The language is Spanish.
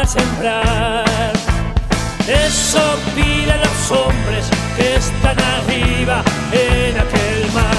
para sembrar. Eso piden los hombres que están arriba en aquel mar.